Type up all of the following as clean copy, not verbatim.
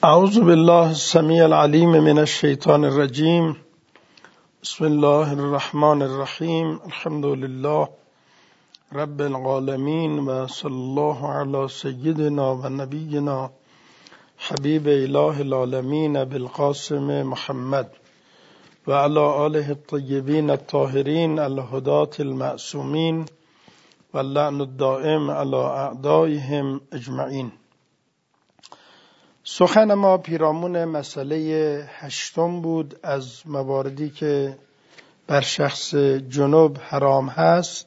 اعوذ بالله السمیع العلیم من الشیطان الرجیم. بسم الله الرحمن الرحیم. الحمد لله رب العالمین و صلی الله علی سیدنا و نبینا حبیب اله العالمین ابی القاسم محمد و علی آله الطیبین الطاهرین الهداة المعصومین و اللعن الدائم علی اعدائهم اجمعین. سخن ما پیرامون مسئله 8 بود از مواردی که بر شخص جنوب حرام هست.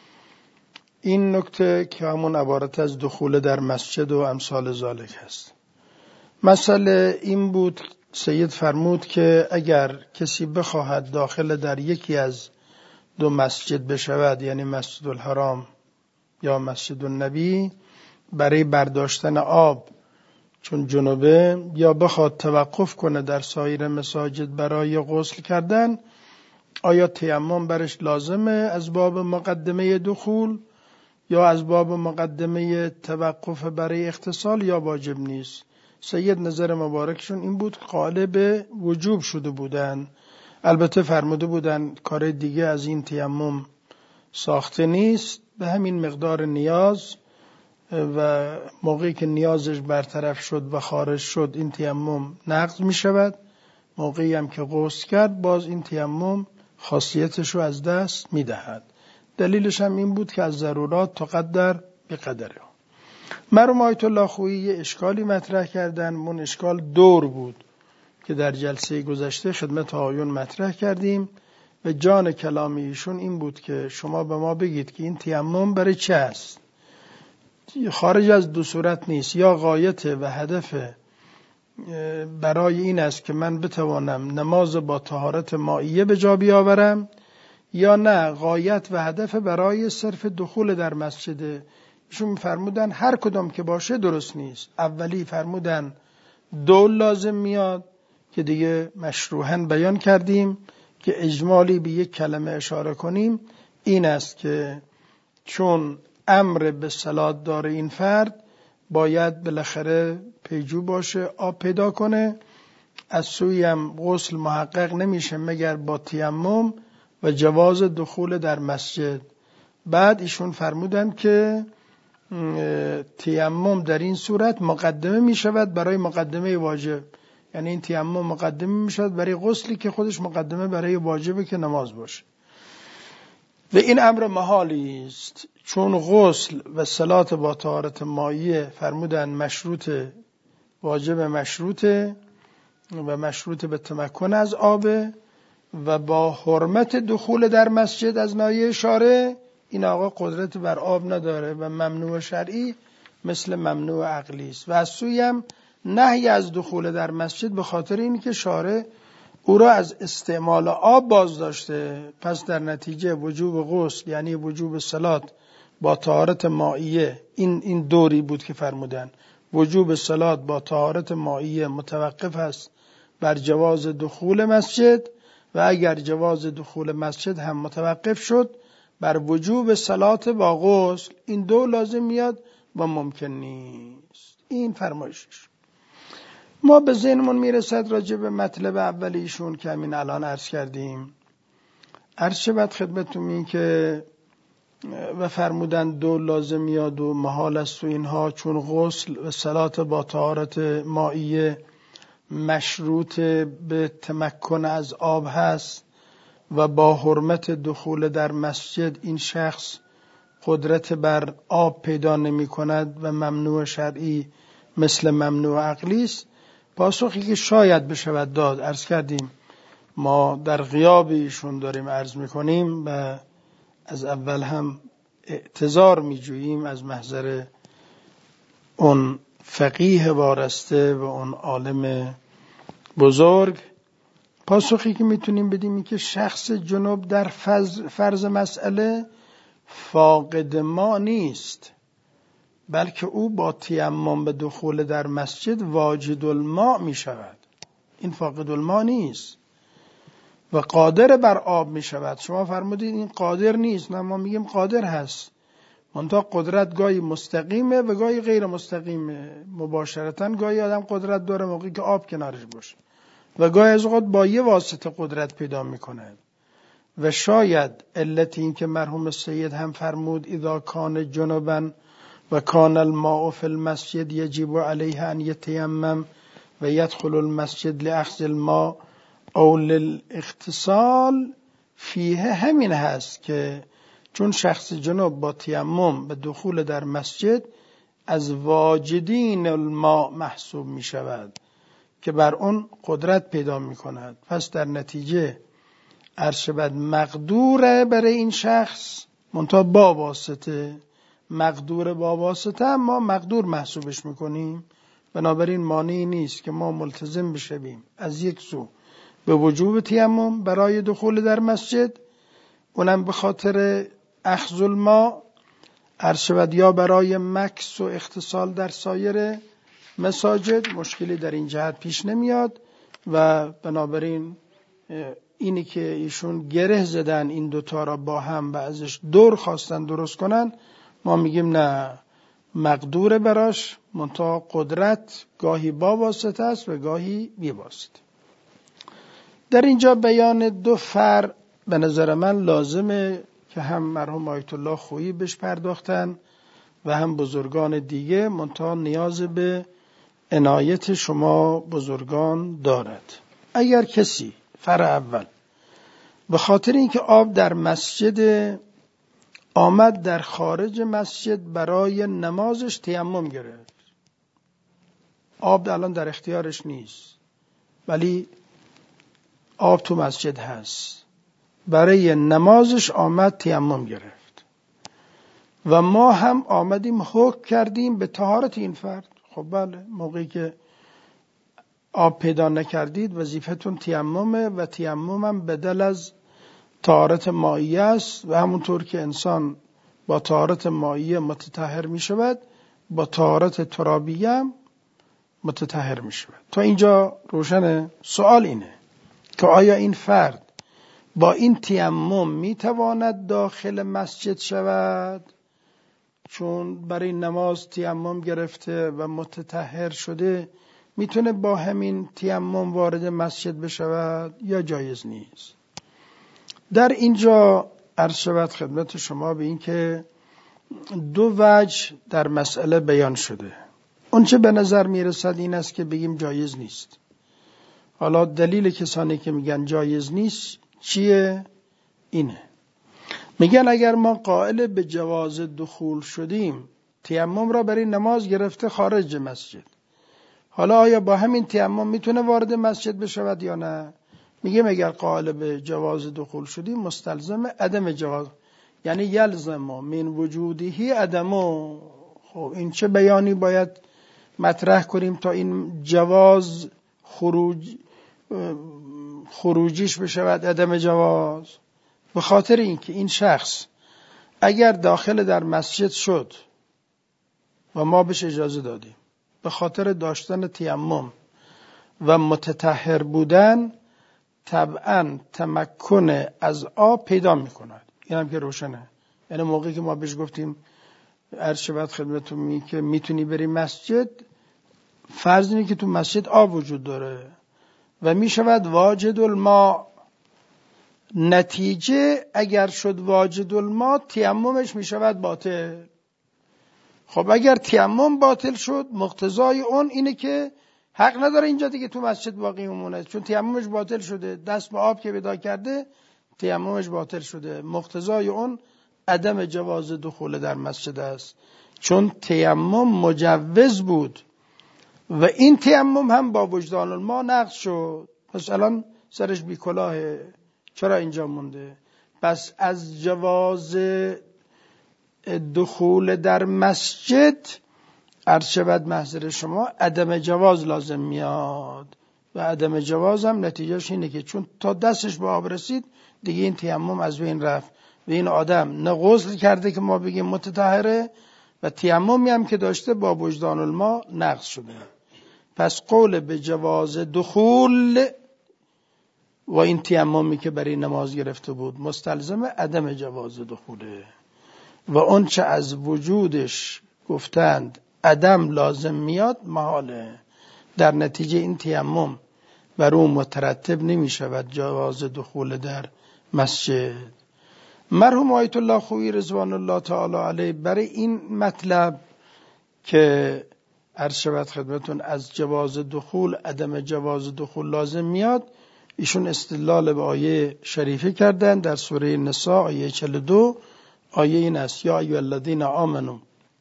این نکته که همون عبارت از دخول در مسجد و امثال ذالک هست. مسئله این بود، سید فرمود که اگر کسی بخواهد داخل در یکی از 2 مسجد بشود، یعنی مسجد الحرام یا مسجد النبی، برای برداشتن آب چون جنوبه، یا بخواد توقف کنه در سایر مساجد برای غسل کردن، آیا تیمم برش لازمه از باب مقدمه دخول یا از باب مقدمه توقف برای اغتسال یا واجب نیست؟ سید نظر مبارکشون این بود، قائل به وجوب شده بودن. البته فرموده بودن کار دیگه از این تیمم ساخته نیست، به همین مقدار نیاز، و موقعی که نیازش برطرف شد و خارج شد این تیمم نقض می شود. موقعی هم که غسل کرد باز این تیمم خاصیتش رو از دست می دهد. دلیلش هم این بود که از ضرورات تقدر بقدره. مرحوم آیت الله خویی یه اشکالی مطرح کردن. من اشکال دور بود که در جلسه گذشته خدمت آیون مطرح کردیم و جان کلام ایشون این بود که شما به ما بگید که این تیمم برای چه است؟ خارج از 2 صورت نیست، یا غایت و هدف برای این است که من بتوانم نماز با طهارت مائیه به جا بیاورم، یا نه غایت و هدف برای صرف دخول در مسجد. ایشون فرمودن هر کدام که باشه درست نیست. اولی فرمودن دول لازم میاد که دیگه مشروحاً بیان کردیم که اجمالی به یک کلمه اشاره کنیم، این است که چون امر به صلات داره این فرد، باید بالاخره پیجو باشه، آب پیدا کنه. از سوی هم غسل محقق نمیشه مگر با تیمم و جواز دخول در مسجد. بعد ایشون فرمودن که تیمم در این صورت مقدمه میشود برای مقدمه واجب، یعنی این تیمم مقدمه میشود برای غسلی که خودش مقدمه برای واجبه که نماز باشه. و این امر محالی است، چون غسل و صلات با طهارت مائیه فرمودن مشروط، واجب مشروطه و مشروط به تمکن از آبه، و با حرمت دخول در مسجد از ناحیه شارع این آقا قدرت بر آب نداره و ممنوع شرعی مثل ممنوع عقلی است. و از سوی هم نهی از دخول در مسجد به خاطر اینی که شارع او را از استعمال آب باز داشته. پس در نتیجه وجوب غسل یعنی وجوب صلات با طهارت مائیه، این دوری بود که فرمودن وجوب صلات با طهارت مائیه متوقف است بر جواز دخول مسجد، و اگر جواز دخول مسجد هم متوقف شد بر وجوب صلات با غسل، این 2 لازم میاد و ممکن نیست. این فرمایشش. ما به ذهنمون میرسد راجع به مطلب اولیشون که همین الان عرض کردیم. عرض شد خدمتتون این که و فرمودن 2 لازم میاد و محال است و اینها، چون غسل و صلات با طهارت مائیه مشروط به تمکن از آب هست و با حرمت دخول در مسجد این شخص قدرت بر آب پیدا نمی کند و ممنوع شرعی مثل ممنوع عقلی است. پاسخی که شاید بشود داد، عرض کردیم ما در غیاب ایشون داریم عرض میکنیم و از اول هم اعتذار میجوییم از محضر اون فقیه وارسته و اون عالم بزرگ. پاسخی که میتونیم بدیم این که شخص جنوب در فرض مسئله فاقد ما نیست، بلکه او با تیمم به دخول در مسجد واجد الماء می شود. این فاقد الماء نیست و قادر بر آب می شود. شما فرمودید این قادر نیست، نه ما میگیم قادر هست. منتها قدرت گاهی مستقیمه و گاهی غیر مستقیمه. مباشرتاً گاهی آدم قدرت داره موقعی که آب کنارش باشه و گاهی از اوقات با یه واسطه قدرت پیدا میکنه. و شاید علت این که مرحوم سید هم فرمود اذا کان جنبا و کان الماء فی المسجد یجب علیه ان یتیمم و یدخل المسجد لاخذ الماء او للاغتسال فیه، همین هست که چون شخص جنوب با تیمم به دخول در مسجد از واجدین الماء محسوب می شود که بر اون قدرت پیدا می کند. پس در نتیجه ارشبت مقدوره برای این شخص، منتها با واسطه، مقدور با واسطه ما مقدور محسوبش میکنیم. بنابراین مانعی نیست که ما ملتزم بشویم از یک سو به وجوب تیمم برای دخول در مسجد، اونم به خاطر اخذ الماء، ارشبت یا برای مکث و اغتسال در سایر مساجد، مشکلی در این جهت پیش نمیاد. و بنابراین اینی که ایشون گره زدن این دوتا را با هم و ازش دور خواستن درست کنن، ما میگیم نه، مقدور براش، منتها قدرت گاهی با واسطه است و گاهی بی واسطه. در اینجا بیان دو فرع به نظر من لازمه که هم مرحوم آیت الله خویی بهش پرداختن و هم بزرگان دیگه، منتها نیاز به عنایت شما بزرگان دارد. اگر کسی فرع اول به خاطر اینکه آب در مسجد آمد در خارج مسجد برای نمازش تیمم گرفت، آب الان در اختیارش نیست ولی آب تو مسجد هست، برای نمازش آمد تیمم گرفت و ما هم آمدیم حکم کردیم به طهارت این فرد. خب بله، موقعی که آب پیدا نکردید وظیفتون تیممه و تیممم بدل از طهارت مائیه است و همونطور که انسان با طهارت مائیه متطهر می شود با طهارت ترابیه هم متطهر می شود. تا اینجا روشنه؟ سوال اینه که آیا این فرد با این تیمم می تواند داخل مسجد شود؟ چون برای نماز تیمم گرفته و متطهر شده، میتونه با همین تیمم وارد مسجد بشود یا جایز نیست؟ در اینجا عرض شود خدمت شما به این که دو وجه در مسئله بیان شده. اون چه به نظر میرسد این است که بگیم جایز نیست. حالا دلیل کسانی که میگن جایز نیست چیه؟ اینه، میگن اگر ما قائل به جواز دخول شدیم، تیمم را برای نماز گرفته خارج مسجد، حالا آیا با همین تیمم میتونه وارد مسجد بشود یا نه؟ میگه اگر قائل به جواز دخول شدیم مستلزم عدم جواز، یعنی یلزم من وجودهی عدمو. خب این چه بیانی باید مطرح کنیم تا این جواز خروجیش بشود عدم جواز؟ به خاطر اینکه این شخص اگر داخل در مسجد شد و ما بهش اجازه دادیم به خاطر داشتن تیمم و متطهر بودن، طبعا تمکن از آب پیدا میکند. این هم که روشنه. یعنی موقعی که ما بهش گفتیم ارشبت خدمتون که میتونی بری مسجد، فرض اینه که تو مسجد آب وجود داره و میشود واجد الماء. نتیجه اگر شد واجد الماء، تیممش میشود باطل. خب اگر تیمم باطل شد، مقتضای اون اینه که حق نداره اینجا دیگه تو مسجد باقی بمونه، چون تیممش باطل شده، دست به آب که پیدا کرده تیممش باطل شده. مقتضای اون عدم جواز دخول در مسجد است، چون تیمم مجوز بود و این تیمم هم با وجدان الماء نقض شد. پس الان سرش بی کلاهه، چرا اینجا مونده؟ پس از جواز دخول در مسجد عرض شود محضر شما عدم جواز لازم میاد و عدم جواز هم نتیجهش اینه که چون تا دستش به آب رسید دیگه این تیمم از بین رفت و این آدم نه غسل کرده که ما بگیم متطهره و تیممی هم که داشته با وجدان الماء نقض شده. پس قول به جواز دخول و این تیممی که برای نماز گرفته بود مستلزم عدم جواز دخوله. و اون چه از وجودش گفتند عدم لازم میاد محاله. در نتیجه این تیمم بر اون مترتب نمی شود جواز دخول در مسجد. مرحوم آیت الله خویی رضوان الله تعالی علیه برای این مطلب که عرض شود خدمتون از جواز دخول عدم جواز دخول لازم میاد، ایشون استدلال به آیه شریفه کردن در سوره نساء آیه 42. آیه این است: یا ایها الذین آمنوا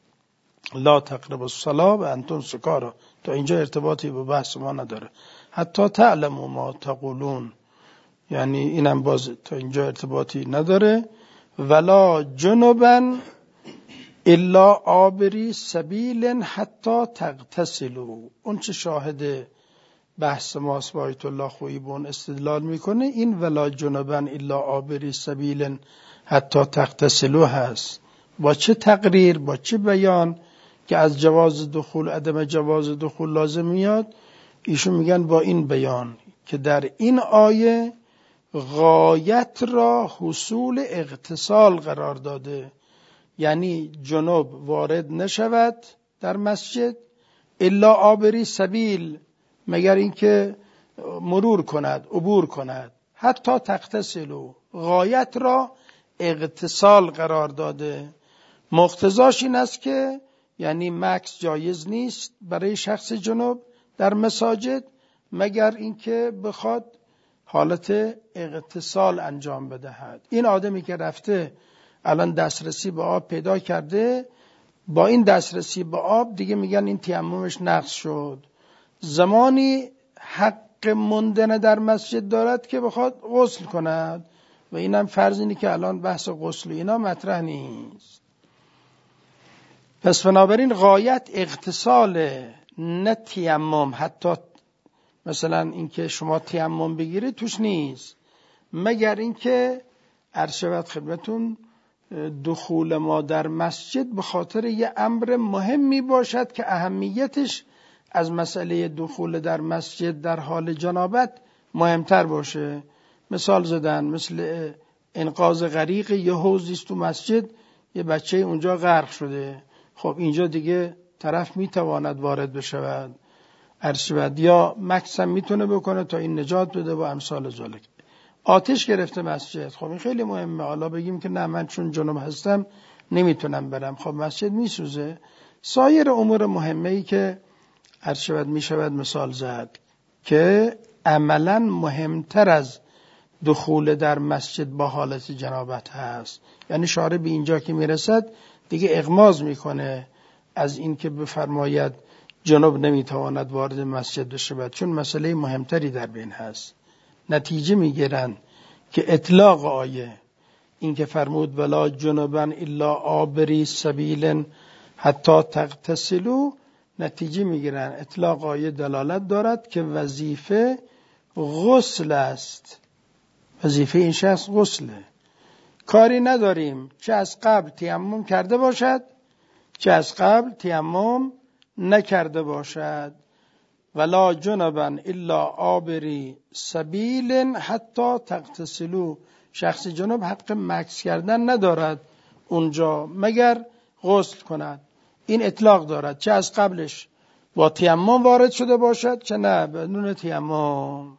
لا تقربوا الصلاة و انتم سکارا. تا اینجا ارتباطی به بحث ما نداره. حتی تعلموا ما تقولون، یعنی اینم باز تا اینجا ارتباطی نداره. ولا جنبا الا عابری سبیل حتی تغتسلوا. اون چه شاهد بحث ماست با آیت الله خویی بون استدلال میکنه، این ولا جنبا الا عابری سبیل حتی تغتسلوا هست. با چه تقریر، با چه بیان که از جواز دخول عدم جواز دخول لازم میاد؟ ایشون میگن با این بیان که در این آیه غایت را حصول اغتسال قرار داده، یعنی جنوب وارد نشود در مسجد الا عابری سبیل، مگر اینکه مرور کند، عبور کند. حتی تغتسلوا، غایت را اغتسال قرار داده. مقتضاش این است که یعنی مکث جایز نیست برای شخص جنوب در مساجد مگر اینکه بخواد حالت اغتسال انجام بدهد. این آدمی که رفته الان دسترسی به آب پیدا کرده، با این دسترسی به آب دیگه میگن این تیممش نقض شد. زمانی حق موندن در مسجد دارد که بخواد غسل کند و اینم فرض اینه که الان بحث غسل اینا مطرح نیست. پس بنابراین غایت اغتسال، نه تیمم. حتی مثلا اینکه شما تیمم بگیرید توش نیست، مگر اینکه عرض شود خدمتون دخول ما در مسجد به خاطر یه امر مهمی باشد که اهمیتش از مسئله دخول در مسجد در حال جنابت مهمتر باشه. مثال زدن مثل انقاذ غریق، یه حوضی است تو مسجد، یه بچه اونجا غرق شده، خب اینجا دیگه طرف میتواند وارد بشود، ارشد یا مکس هم میتونه بکنه تا این نجات بده و امثال ذالک. آتش گرفته مسجد، خب این خیلی مهمه. حالا بگیم که نه من چون جنوب هستم نمیتونم برم، خب مسجد میسوزه. سایر امور مهمه‌ای که ارشد میشود مثال زد که عملا مهمتر از دخول در مسجد با حالت جنابت هست. یعنی شارع به اینجا که میرسد دیگه اغماض میکنه از این که بفرماید جنوب نمیتواند وارد مسجد بشود، چون مسئله مهمتری در بین هست. نتیجه میگیرن که اطلاق آیه این که فرمود ولا جنبا الا عابری سبیل حتی تغتسلوا، نتیجه میگیرن اطلاق آیه دلالت دارد که وظیفه غسل است، وظیفه این شخص غسله. کاری نداریم چه از قبل تیمم کرده باشد چه از قبل تیمم نکرده باشد. ولا جنبا الا عابری سبیل حتی تغتسلوا، شخص جنوب حق مکث کردن ندارد اونجا مگر غسل کند. این اطلاق دارد چه از قبلش با تیمم وارد شده باشد چه نه بدون تیمم.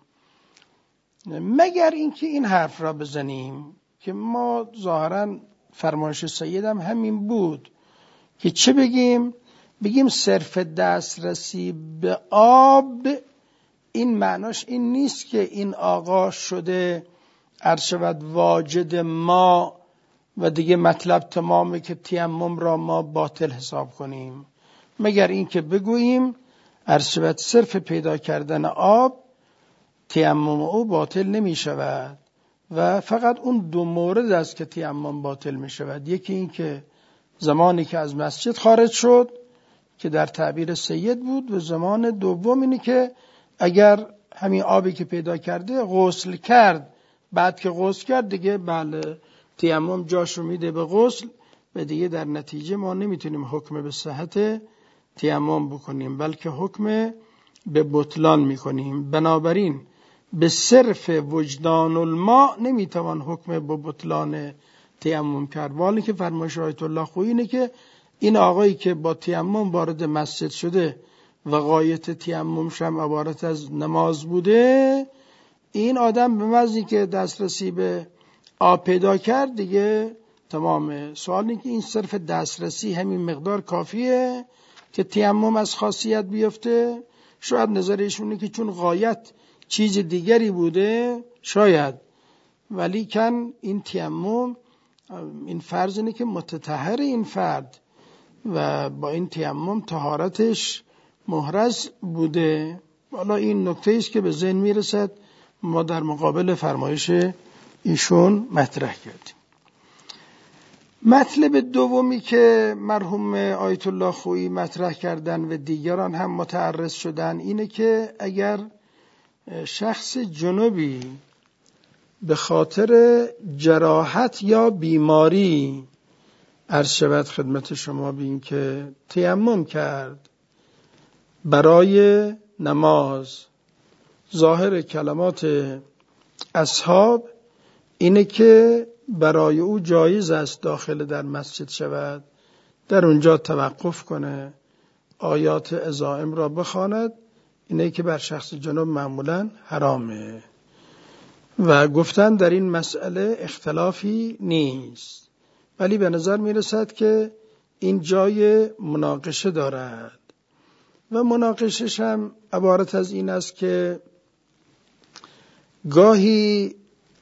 مگر اینکه این حرف را بزنیم که ما ظاهرا فرمایش سیدم همین بود که چه بگیم صرف دسترسی به آب، این معناش این نیست که این آقا شده ارشد واجد ما و دیگه مطلب تمامه که تیمم را ما باطل حساب کنیم. مگر این که بگوییم ارشد صرف پیدا کردن آب تیمم او باطل نمی شود و فقط اون دو مورد است که تیمم باطل می شود. یکی این که زمانی که از مسجد خارج شد که در تعبیر سید بود، و زمان دوم اینه که اگر همین آبی که پیدا کرده غسل کرد، بعد که غسل کرد دیگه بله تیمم جاشو میده به غسل و دیگه در نتیجه ما نمیتونیم حکم به صحت تیمم بکنیم بلکه حکم به بطلان میکنیم. بنابراین به صرف وجدان الماء نمیتوان حکم به بطلان تیمم کرد. ولی که فرمایش آیت الله خویی اینه که این آقایی که با تیمم وارد مسجد شده و غایت تیممش هم عبارت از نماز بوده، این آدم به محضی که دسترسی به آب پیدا کرد دیگه تمامه. سوال اینه که این صرف دسترسی همین مقدار کافیه که تیمم از خاصیت بیفته؟ شاید نظرشونه که چون غایت چیز دیگری بوده شاید، ولی کن این تیمم این فرض اینه که متطهر این فرد و با این تیمم طهارتش محرز بوده. حالا این نکته است که به ذهن میرسد ما در مقابل فرمایش ایشون مطرح کردیم. مطلب دومی که مرحوم آیت الله خویی مطرح کردن و دیگران هم متعرض شدن اینه که اگر شخص جنوبی به خاطر جراحت یا بیماری عرض شود خدمت شما بین که تیمم کرد برای نماز، ظاهر کلمات اصحاب اینه که برای او جایز است داخل در مسجد شود، در اونجا توقف کنه، آیات عزائم را بخواند. اینه که بر شخص جنوب معمولا حرامه و گفتن در این مسئله اختلافی نیست، ولی به نظر میرسد که این جای مناقشه دارد و مناقشش هم عبارت از این است که گاهی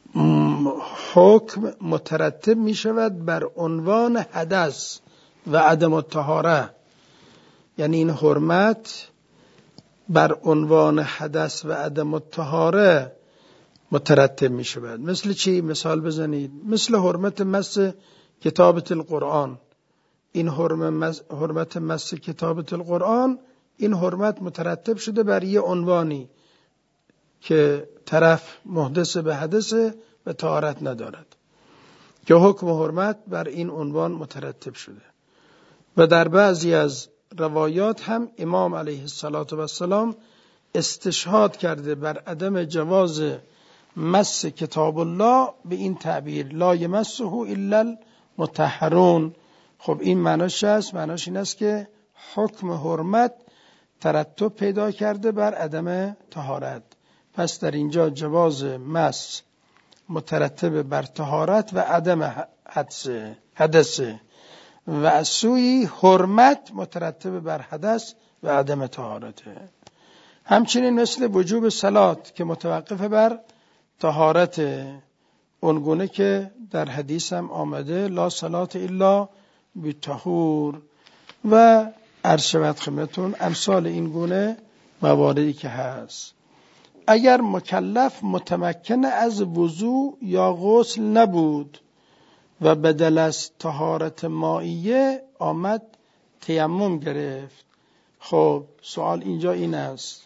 حکم مترتب می شود بر عنوان حدث و عدم الطهاره، یعنی این حرمت بر عنوان حدث و عدم الطهاره مترتب می شود. مثل چی؟ مثال بزنید. مثل حرمت مس کتابت القرآن. این حرمت مس کتابت القرآن، این حرمت مترتب شده بر یه عنوانی که طرف محدث به حدث و طهارت ندارد، که حکم حرمت بر این عنوان مترتب شده. و در بعضی از روایات هم امام علیه السلام استشهاد کرده بر عدم جواز مس کتاب الله به این تعبیر لا یمسه الا المطهرون. خب این معناش است، معناش این است که حکم حرمت ترتب پیدا کرده بر عدم طهارت، پس در اینجا جواز مس مترتب بر طهارت و عدم حدث و از سوی حرمت مترتب بر حدث و عدم طهارته. همچنین مثل وجوب صلات که متوقف بر طهارت، اونگونه که در حدیث هم آمده لا صلات الا بطهور و عرض شود خدمتتون امثال این گونه مواردی که هست. اگر مکلف متمکن از وضو یا غسل نبود و بدل از طهارت مائیه آمد تیمم گرفت، خب سوال اینجا این است،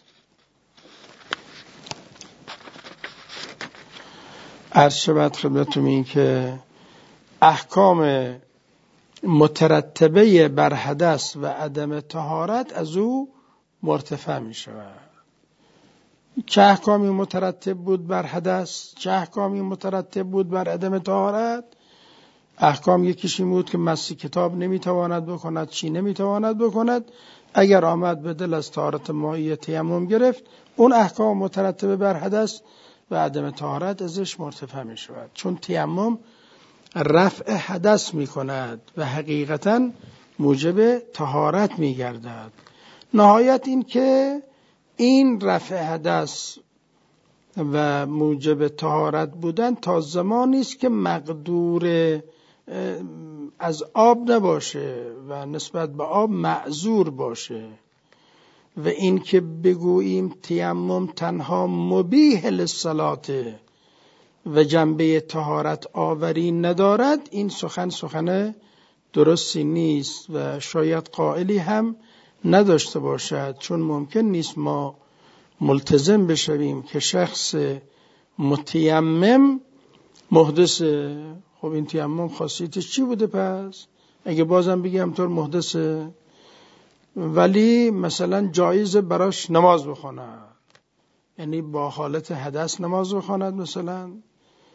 عرض شود خدمتتون این که احکام مترتبه بر حدث و عدم طهارت از او مرتفع می شود. چه احکامی مترتب بود بر حدث، چه احکامی مترتب بود بر عدم طهارت؟ احکام یکیش این بود که مس کتاب نمیتواند بکند، چی نمیتواند بکند. اگر آمد به دل از طهارت مائیه تیمم گرفت، اون احکام مترتب بر حدث و عدم طهارت ازش مرتفع می شود، چون تیمم رفع حدث می کند و حقیقتا موجب طهارت می گردد. نهایت این که این رفع حدث و موجب طهارت بودن تا زمانی است که مقدور از آب نباشه و نسبت به آب معذور باشه. و این که بگوییم تیمم تنها مبیح للصلاة و جنبه طهارت آوری ندارد، این سخن درستی نیست و شاید قائلی هم نداشته باشد، چون ممکن نیست ما ملتزم بشویم که شخص متیمم محدثه. خب این تیمم خاصیتش چی بوده پس؟ اگه بازم بگم طور محدثه، ولی مثلا جایزه براش نماز بخواند، یعنی با حالت حدث نماز بخواند مثلا،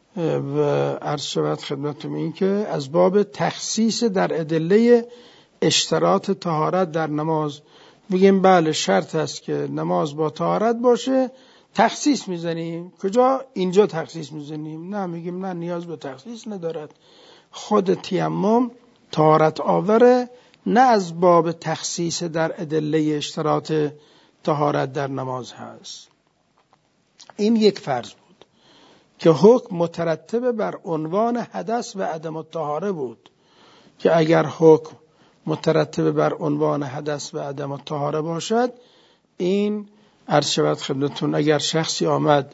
و عرض شود خدمتتون این که از باب تخصیص در ادله اشتراط طهارت در نماز میگیم بله شرط است که نماز با طهارت باشه، تخصیص میزنیم. کجا؟ اینجا تخصیص میزنیم. نه میگیم نه نیاز به تخصیص ندارد، خود تیمم طهارت آوره، نه از باب تخصیص در ادله اشتراط طهارت در نماز هست. این یک فرض بود که حکم مترتب بر عنوان حدث و عدم الطهاره بود، که اگر حکم مترتب بر عنوان حدث و عدم الطهاره باشد، این عرض شود خدمتتون اگر شخصی آمد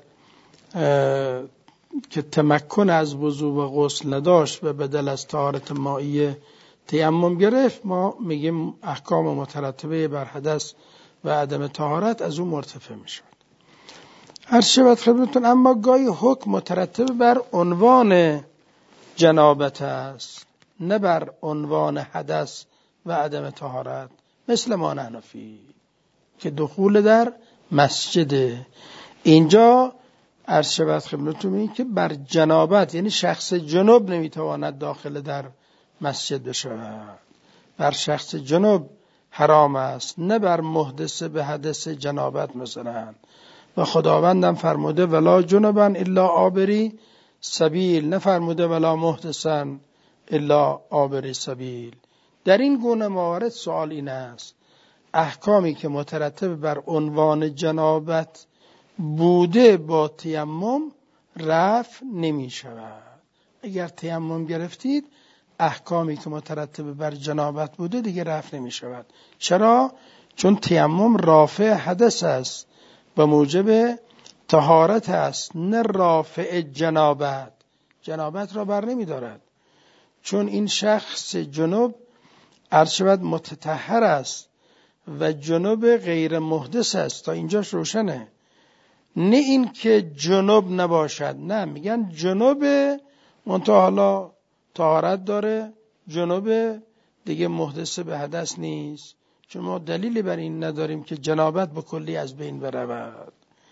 که تمکن از وضو و غسل نداشت و بدل از طهارت مائیه تیمم گرفت، ما میگیم احکام مترتبه بر حدث و عدم طهارت از اون مرتفع میشد. عرض شود خدمتتون اما گاهی حکم مترتب بر عنوان جنابت است، نه بر عنوان حدث و عدم طهارت، مثل ما حنفی که دخول در مسجد. اینجا عرض شود خدمتتون این که بر جنابت، یعنی شخص جنوب نمیتواند داخل در مسجد بشود، بر شخص جنوب حرام است، نه بر محدث به حدث جنابت مثلا. و خداوندم فرموده ولا جنبا الا عابری سبیل، نه فرموده ولا محدثا الا عابری سبیل. در این گونه موارد سوال این است، احکامی که مترتب بر عنوان جنابت بوده با تیمم رفع نمی شود. اگر تیمم گرفتید احکامی که مترتب بر جنابت بوده دیگه رفع نمی شود. چرا؟ چون تیمم رافع حدث است و موجب طهارت است، نه رافع جنابت. جنابت را بر نمی دارد، چون این شخص جنوب عرض شود متطهر است و جنوب غیر محدث است. تا اینجاش روشنه. نه این که جنوب نباشد، نه میگن جنوب منتها حالا طهارت داره، جنوب دیگه محدث به حدث نیست، چون ما دلیلی بر این نداریم که جنابت به کلی از بین برود.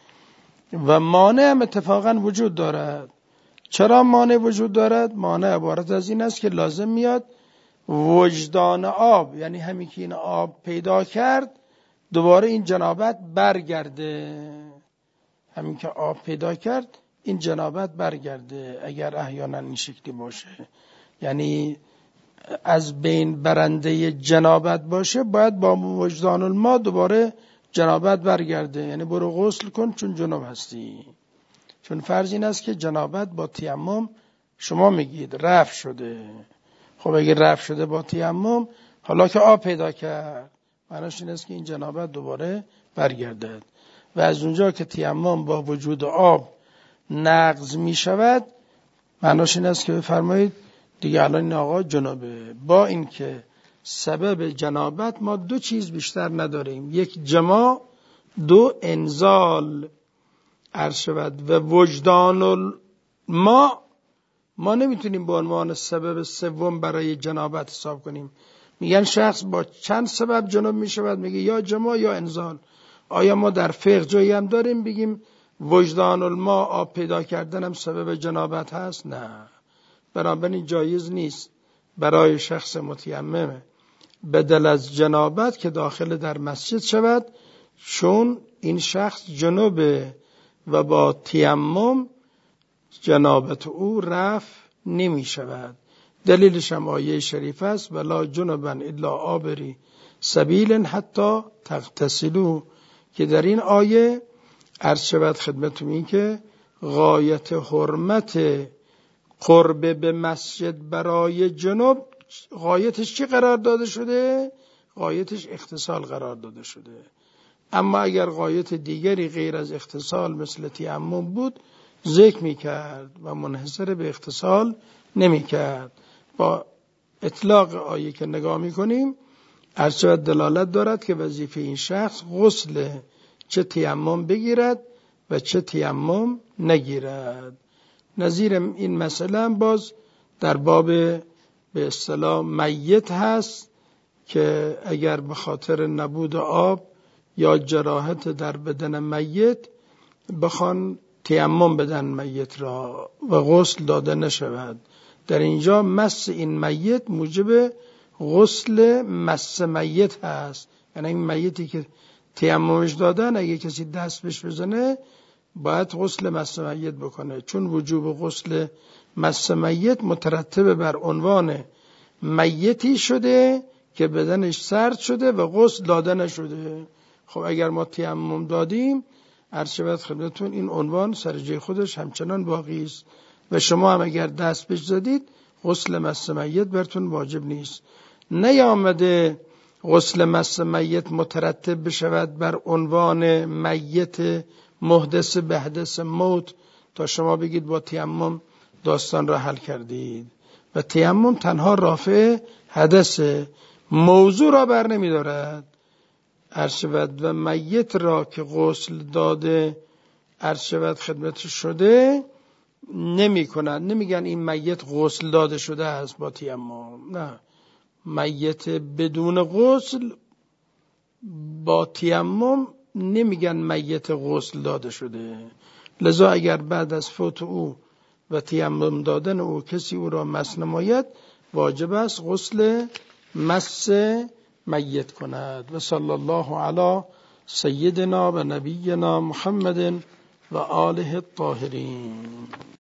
و مانع هم اتفاقا وجود دارد. چرا مانع وجود دارد؟ مانع عبارت از این است که لازم میاد وجدان آب، یعنی همین که این آب پیدا کرد دوباره این جنابت برگرده. همین که آب پیدا کرد این جنابت برگرده اگر احیانا این شکلی باشه، یعنی از بین برنده جنابت باشه، باید با وجدان الماء دوباره جنابت برگرده، یعنی برو غسل کن چون جنوب هستی. چون فرض این است که جنابت با تیمم شما میگید رفع شده. خب اگه رفع شده با تیمم، حالا که آب پیدا کرد، معنیش این است که این جنابت دوباره برگردد. و از اونجا که تیمم با وجود آب نقض می شود، معنیش این است که بفرمایید دیگه الان این آقا جنابه. با این که سبب جنابت ما دو چیز بیشتر نداریم، یک جماع، دو انزال عرض شود. و وجدان الماء ما نمیتونیم به عنوان سبب سوم برای جنابت حساب کنیم. میگن شخص با چند سبب جناب میشود، میگه یا جماع یا انزال. آیا ما در فقه جایی هم داریم بگیم وجدان الماء آب پیدا کردن هم سبب جنابت هست؟ نه. بنابراین جایز نیست برای شخص متیمم بدل از جنابت که داخل در مسجد شود، چون این شخص جنوبه و با تیمم جنابت او رفع نمی شود. دلیلش هم آیه شریف است ولا جنبا الا عابری سبیل حتی تغتسلوا، که در این آیه عرض شود خدمتتون این که غایت حرمت قرب به مسجد برای جنوب غایتش چی قرار داده شده؟ غایتش اغتسال قرار داده شده. اما اگر غایت دیگری غیر از اغتسال مثل تیمم بود ذکر میکرد و منحصر به اغتسال نمیکرد. با اطلاق آیه که نگاه میکنیم عرض شود دلالت دارد که وظیفه این شخص غسل چه تیمم بگیرد و چه تیمم نگیرد. نظیر این مسئله هم باز در باب به اصطلاح میت هست که اگر به خاطر نبود آب یا جراحت در بدن میت بخوان تیمم بدن میت را و غسل داده نشود. در اینجا مس این میت موجب غسل مس میت هست. یعنی این میتی که تیممش دادن اگه کسی دست بهش بزنه باید غسل مس میت بکنه، چون وجوب غسل مس میت مترتب بر عنوان میتی شده که بدنش سرد شده و غسل داده نشده. خب اگر ما تیمم دادیم عرض شود خدمتتون این عنوان سر جای خودش همچنان باقی است و شما هم اگر دست بهش زدید غسل مس میت براتون واجب نیست. نیامده غسل مس میت مترتب بشود بر عنوان میت محدث به حدث موت تا شما بگید با تیمم داستان را حل کردید. و تیمم تنها رافع حدث، موضوع را بر نمی دارد. عرض شود و میت را که غسل داده عرض شود خدمت شده نمی کنند، نمیگن این میت غسل داده شده است با تیمم. نه، میت بدون غسل با تیمم نمیگن میت غسل داده شده. لذا اگر بعد از فوت او و تیمم دادن او کسی او را مس نماید واجب است غسل مس میت کند. و صلی الله علی سیدنا و نبینا محمد و آله الطاهرین.